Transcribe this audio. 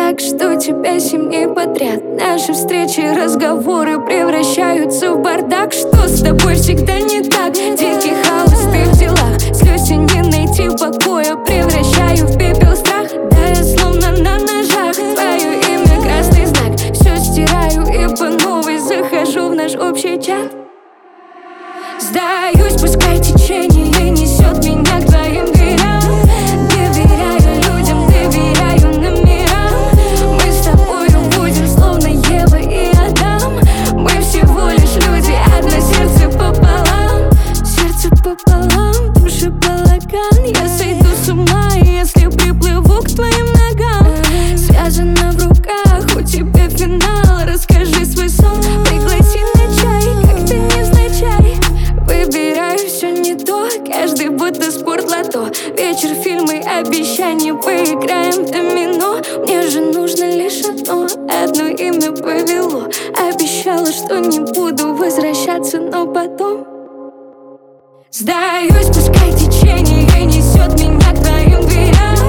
так, что тебя 7 дней подряд наши встречи, разговоры превращаются в бардак. Что с тобой всегда не так? Дикий хаос, ты в делах. Слез и не найти покоя, превращаю в пепел страх. Да, я словно на ножах, твое имя красный знак. Все стираю и по новой захожу в наш общий чат. Сдаюсь, пускай течение несет меня к твоим дверям. Доверяю людям, доверяю номерам. Мы с тобою будем словно Ева и Адам. Мы всего лишь люди, одно сердце пополам. Сердце пополам, души балаган. Я сойду с ума, если приплыву к твоим ногам. Связано в руках, у тебя финал. Расскажи свой сон, пригласи на чай, как-то невзначай. Выбираю все не то, каждый будто спортлото. Вечер, фильмы, обещания, поиграем в домино. Мне же нужно лишь одно имя повело. Обещала, что не буду возвращаться, но потом сдаюсь, пускай течение несет меня к твоим дверям.